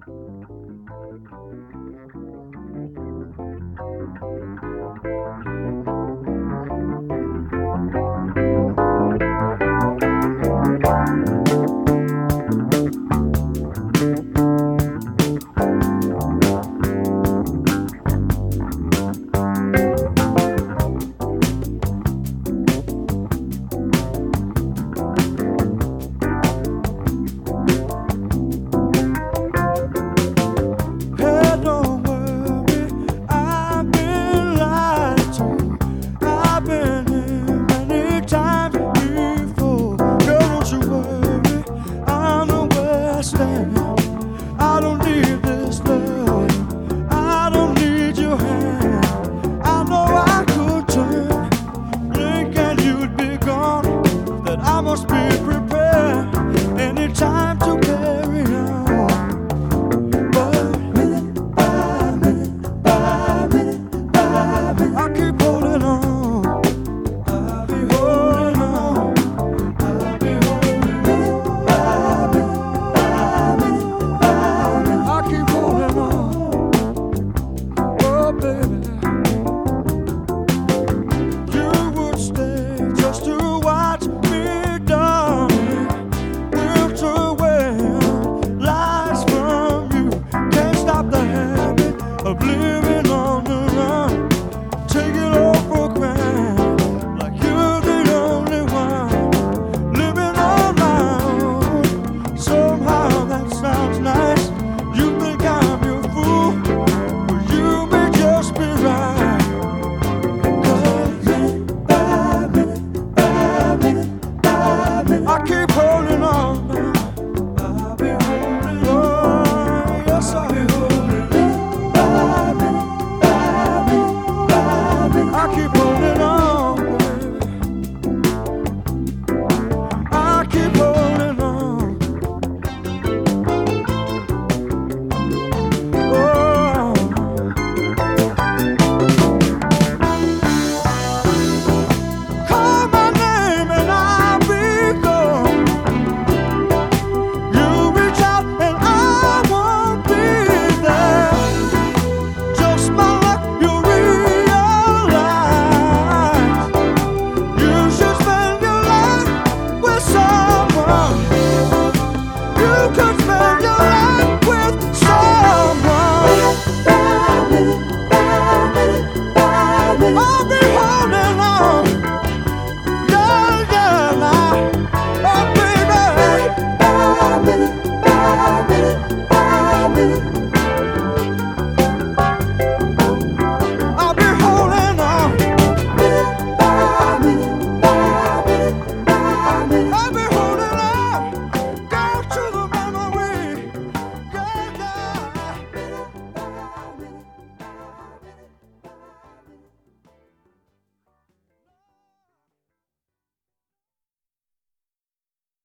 I don't need this love. I don't need your hand. I know I could turn, blink and you'd be gone. That I must be prepared anytime to carry on. But minute by minute by minute by minute, I keep holding on. I'll be holding on. I'll be holding minute by minute. I keep holding on, oh baby. You would stay just to watch me, darling. Wilt away lies from you. Can't stop the habit of living on the run. Take it all for granted, like you're the only one. Living on my own, somehow that sounds nice. You think I'm your fool, but you may just be right. 'Cause minute by minute by minute by minute, I keep holding on. I'll be holding on, yes I'll be holding minute by minute by minute by minute. I keep holding on, baby. I keep holding on. Call my name and I'll be gone. You reach out and I won't be there. Just my luck, you realize you should spend your life with someone. You could spend your life with someone. I'll be holding on. Yeah, yeah, now. Oh, baby.